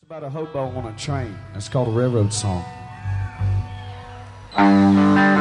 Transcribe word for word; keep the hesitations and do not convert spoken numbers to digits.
About a hobo on a train. It's called a railroad song.